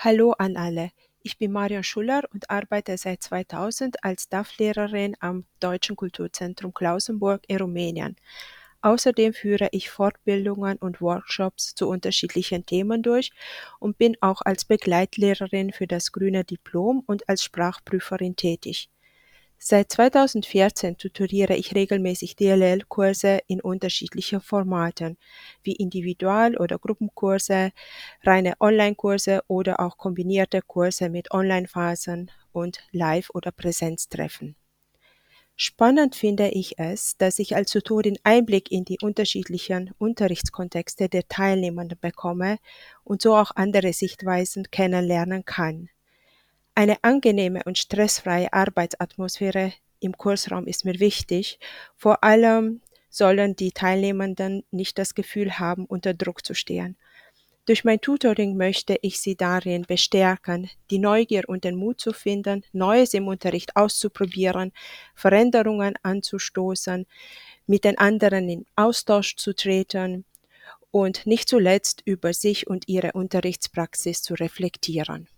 Hallo an alle. Ich bin Marion Schuller und arbeite seit 2000 als DAF-Lehrerin am Deutschen Kulturzentrum Klausenburg in Rumänien. Außerdem führe ich Fortbildungen und Workshops zu unterschiedlichen Themen durch und bin auch als Begleitlehrerin für das Grüne Diplom und als Sprachprüferin tätig. Seit 2014 tutoriere ich regelmäßig DLL-Kurse in unterschiedlichen Formaten, wie Individual- oder Gruppenkurse, reine Online-Kurse oder auch kombinierte Kurse mit Online-Phasen und Live- oder Präsenztreffen. Spannend finde ich es, dass ich als Tutorin Einblick in die unterschiedlichen Unterrichtskontexte der Teilnehmenden bekomme und so auch andere Sichtweisen kennenlernen kann. Eine angenehme und stressfreie Arbeitsatmosphäre im Kursraum ist mir wichtig. Vor allem sollen die Teilnehmenden nicht das Gefühl haben, unter Druck zu stehen. Durch mein Tutoring möchte ich sie darin bestärken, die Neugier und den Mut zu finden, Neues im Unterricht auszuprobieren, Veränderungen anzustoßen, mit den anderen in Austausch zu treten und nicht zuletzt über sich und ihre Unterrichtspraxis zu reflektieren.